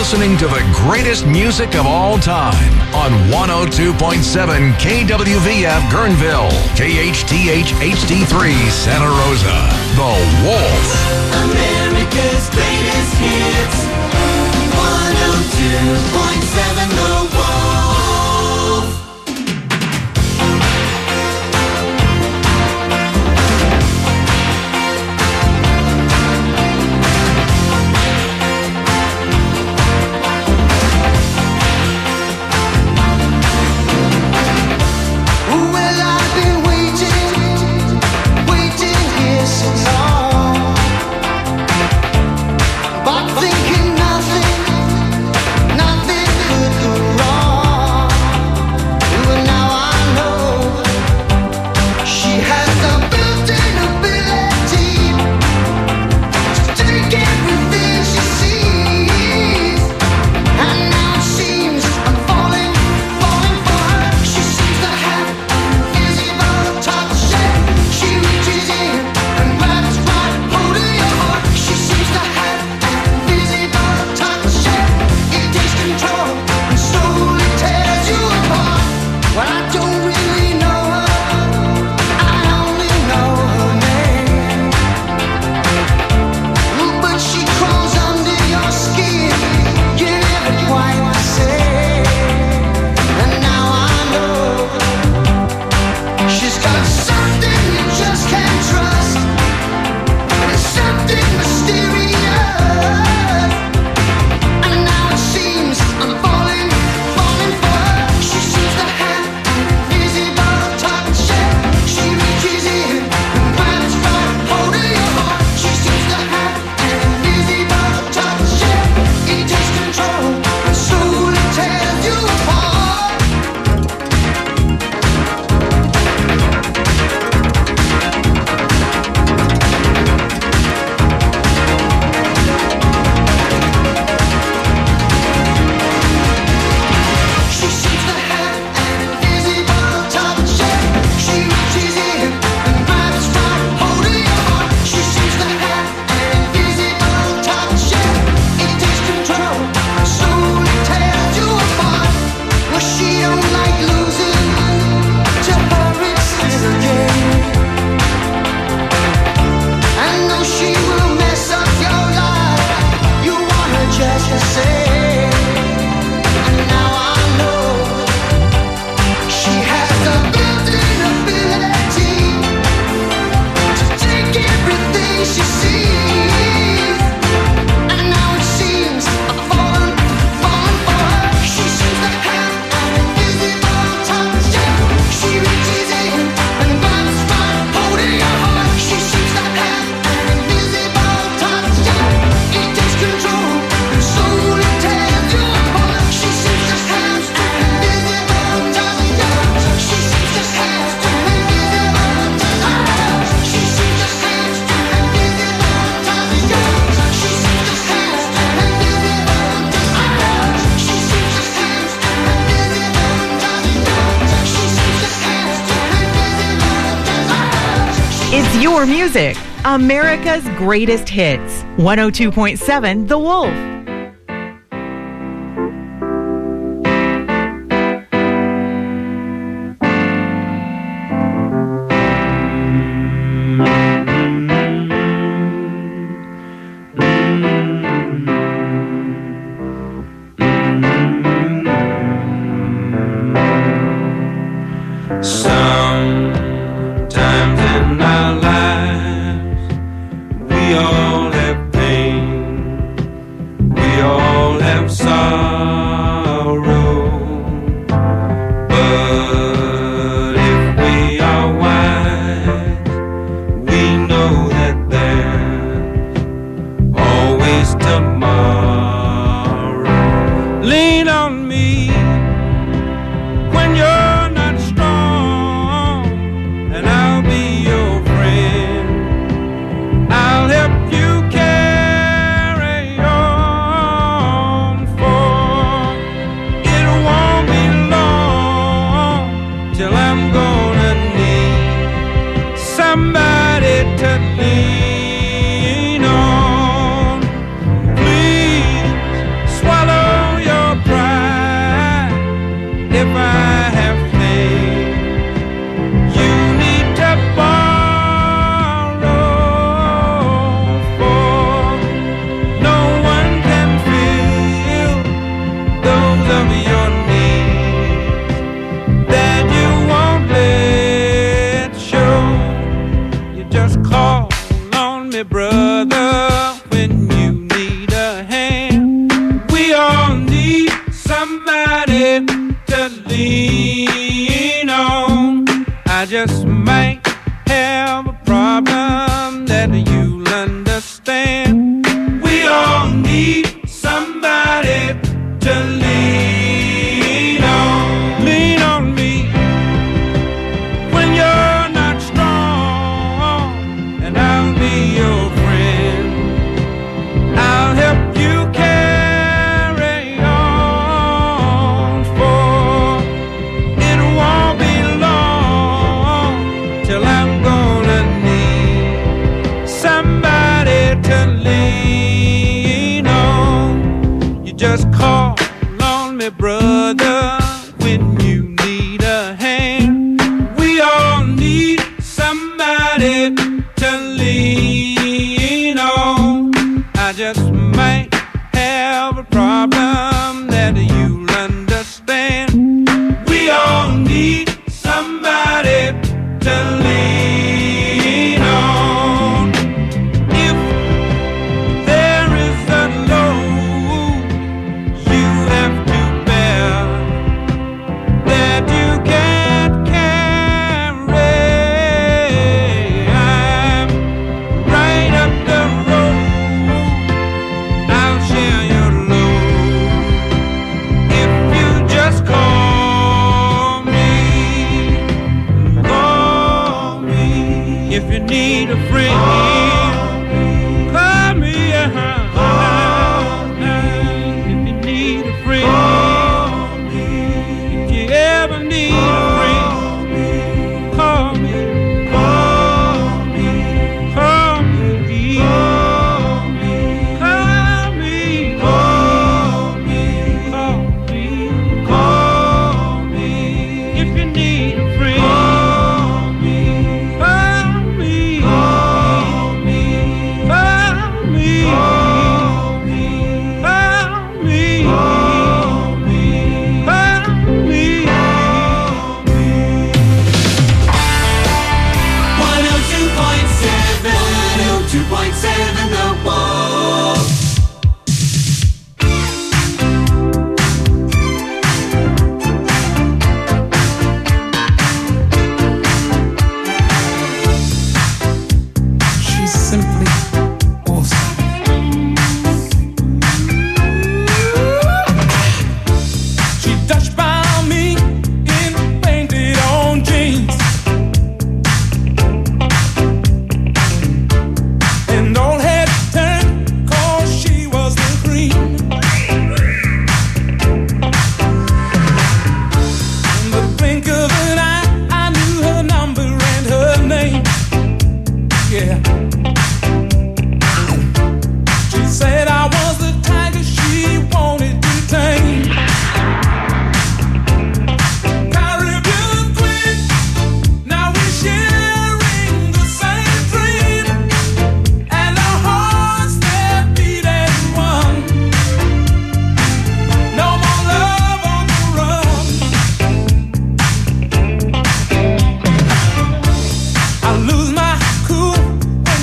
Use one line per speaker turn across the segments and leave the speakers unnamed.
listening to the greatest music of all time on 102.7 KWVF Guerneville, KHTH HD3 Santa Rosa. The Wolf.
America's greatest hits. 102.7 The Wolf.
It's your music. America's greatest hits. 102.7 The Wolf.
Swallow just call on me, brother, when you need a hand. We all need somebody to lean on. I just might have a problem that you'll understand. We all need somebody to lean on. Lean on me when you're not strong, and I'll be your friend. I'll help you carry on, for it won't be long till I'm gonna need somebody to lean on. You just call on me, brother, when you need a hand. We all need somebody to lean on. I just might have a problem that you'll understand. We all need somebody to lean on. If there is a load you have to bear that you can't carry, I'm right up the road. I'll share your load if you just call me. Call me if you need a friend. Call me, if you need a friend. If you ever need a friend, call me. Call me. Call me. Call me. Call me. Call me. Call me. If you need a friend, call me. Call me. Call me. Call me. Call me. Call me. Call me. Call me.
102.7 The Wolf.
She's simply awesome. She touched by me in painted on jeans, and all had turned 'cause she was the cream. In the blink of an eye, I knew her number and her name. Yeah. She said I was the tiger she wanted to tame. Caribbean queen, now we're sharing the same dream, and our hearts that beat as one. No more love on the run. I lose my cool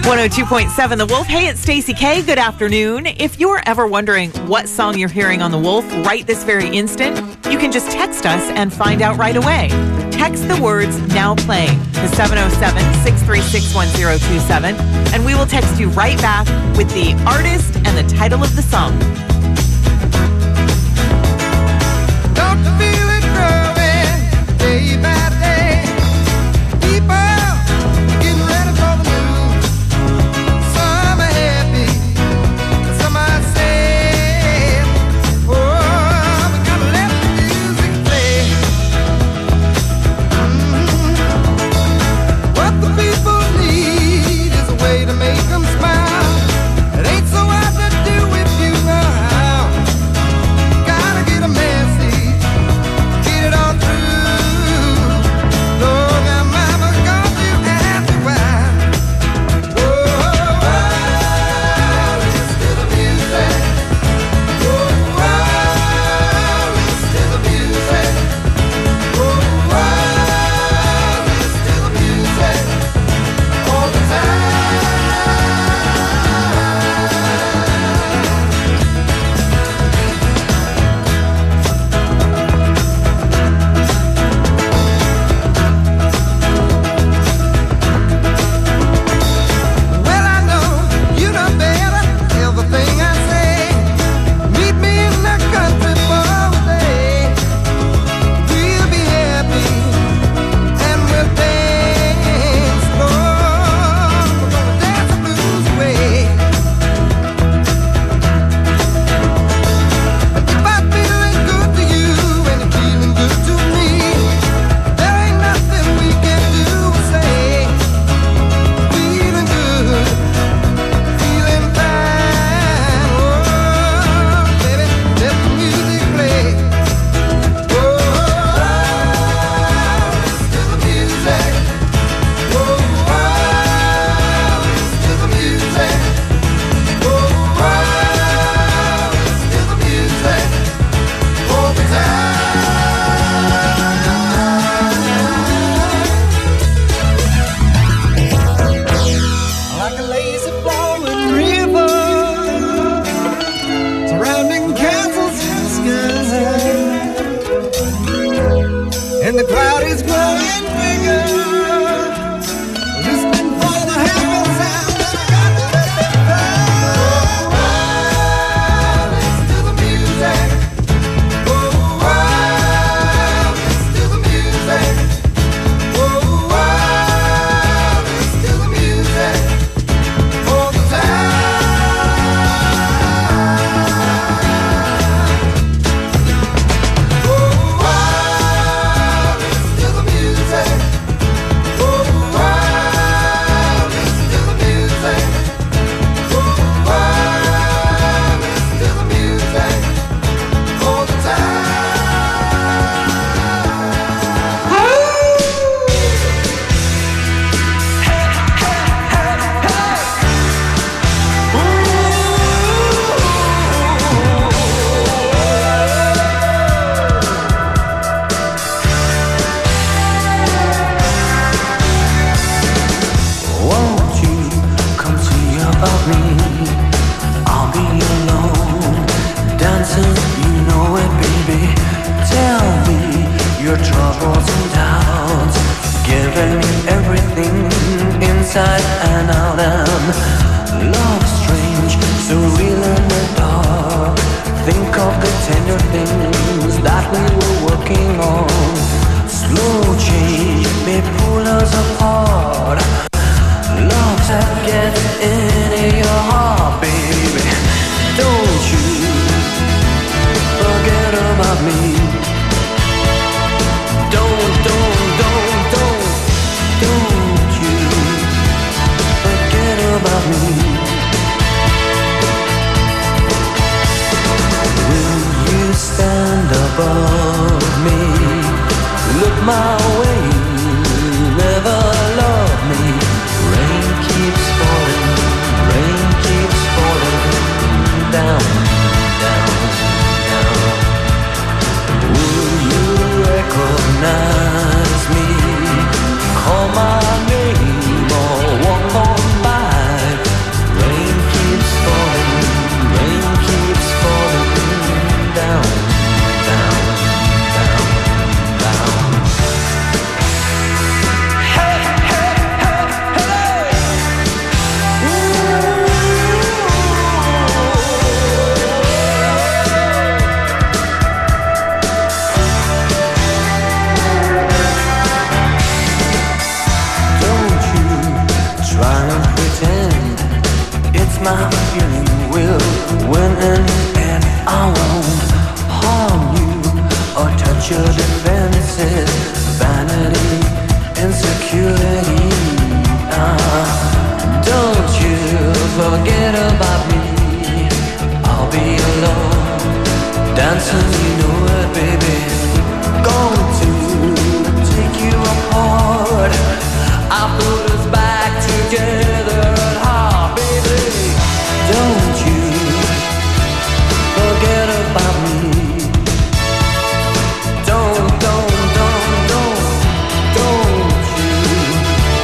102.7 The Wolf. Hey, it's Stacey K. Good afternoon. If you're ever wondering what song you're hearing on The Wolf right this very instant, you can just text us and find out right away. Text the words "now playing" to 707-636-1027, and we will text you right back with the artist and the title of the song.
Don't you feel it growing day by day? People getting ready for the move. Some are happy, some are sad. Oh, we gotta let the music play. What the people need is a way to make them smile. It ain't so hard to do if you know how. Gotta get a message, get it all through. Long our mama gone to ask you why. Oh, listen to the music. Oh, listen to the music. Oh, listen to the music all the time. Well, I know you know better everything I say. Meet me in the country for a day. We'll be happy and we'll dance slow. We're gonna dance the blues away. If I'm feeling good to you and you're feeling good to me, there ain't nothing we can do or say. Feeling good, feeling fine. Oh, baby, let the music play. Oh, listen to the music. Oh, listen to the music. Oh, listen to the music all the time. Like a lazy flowing river, surrounding castles in the sky, and the crowd is growing bigger, listening for the happy sound that I got to let it play. Listen to the music. Oh, listen to the music. Oh, listen to the music all the time. Oh, listen to the music. Oh, listen to the music. Oh, listen to the music all the time.
Won't you come see about me? I'll be alone, dancing, you know it, baby. Tell me your troubles and doubts, giving me everything inside and out. And love strange, so real in the dark. Think of the tender things that we were working on. Slow change may pull us apart. Love that gets into your heart, baby. Don't you forget about me. Don't you forget about me. Will you stand above me? Look my way, never love me. Rain keeps falling down, down, down. Will you recognize me? Call my name or walk on by. vanity, insecurity. Don't you forget about me. I'll be alone, dancing, you know it, baby. Going to take you apart. I'll put us back together at heart, baby. Don't you forget about me. Don't you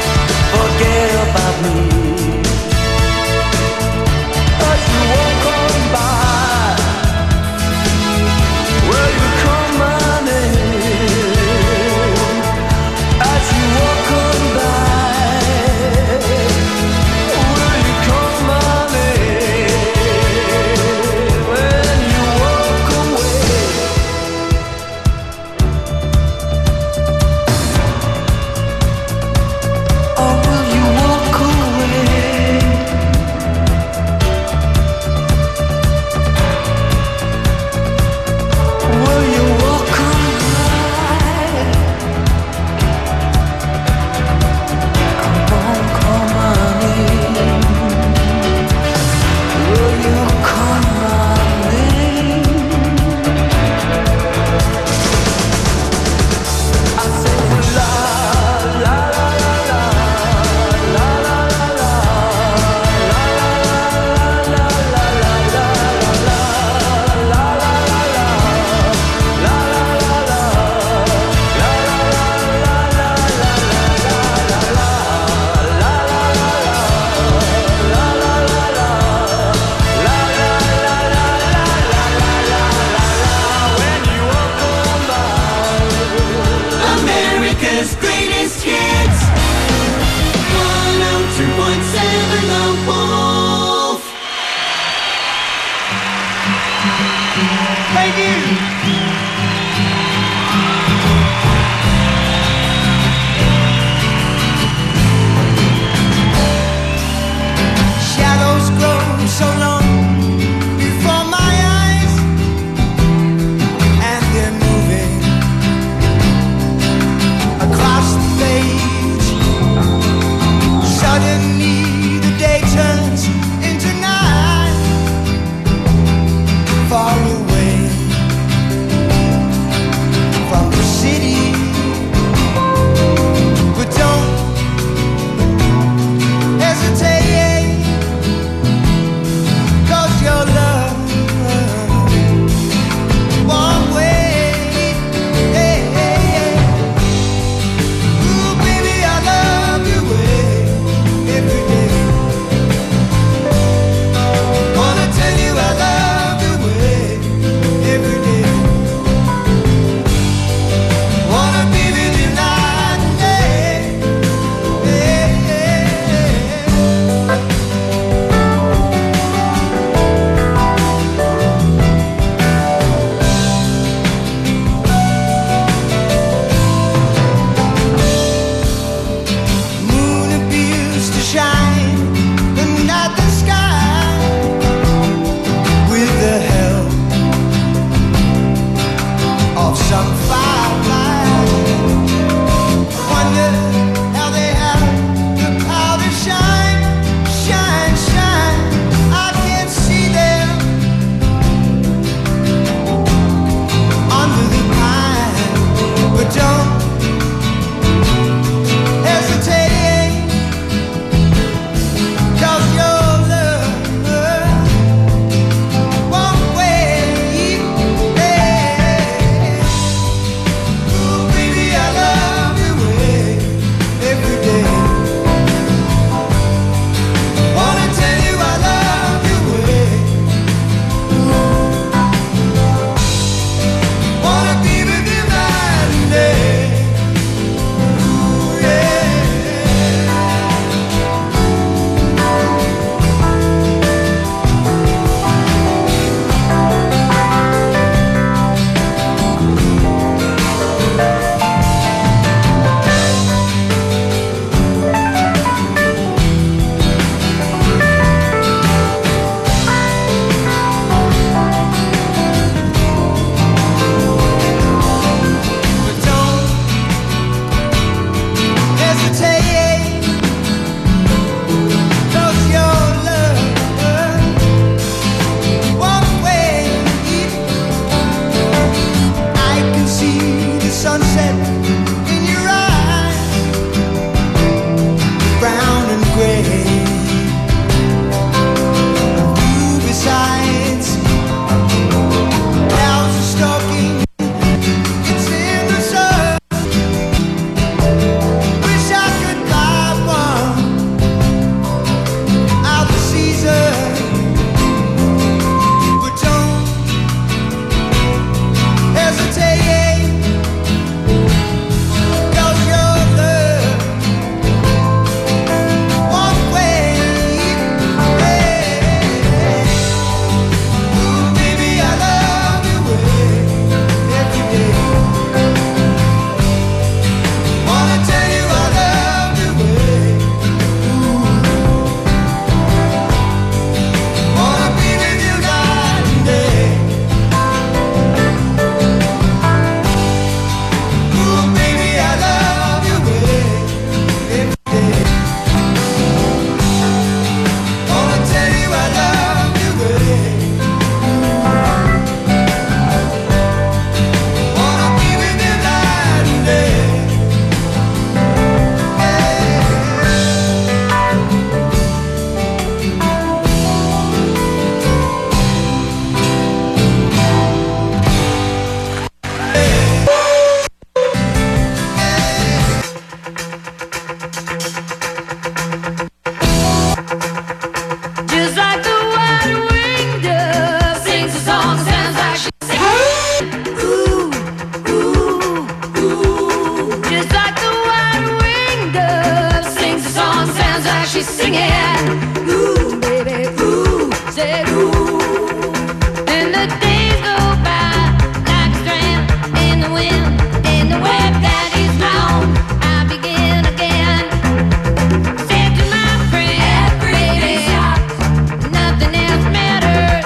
she's singing. Ooh, baby, ooh, said ooh. And the days go by like a strand in the wind, in the web that is blown. I begin again. Said to my friend, baby, nothing else matters.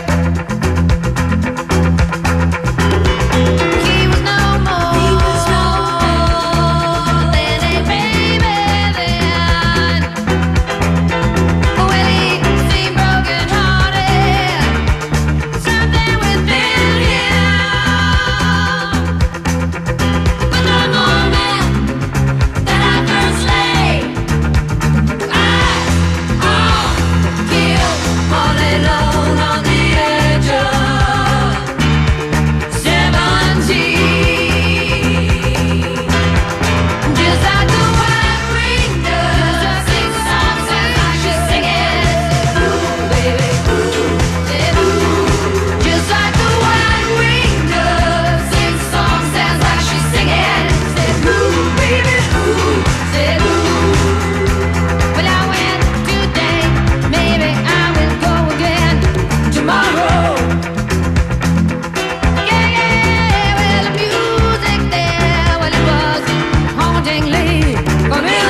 He was no more than a baby then. Well, he seemed broken-hearted, something within him. But the moment that I first laid eyes on him, all alone on the edge of 17, just like the white ring does, sings a song, sounds like she's singing. Ooh, baby, ooh, said ooh. Just like the white ring does, sings a song, sounds like she's singing. Said ooh, baby, ooh, said ooh. Well, I went today, maybe I will go again tomorrow. Yeah, well, the music there, well, it was hauntingly familiar.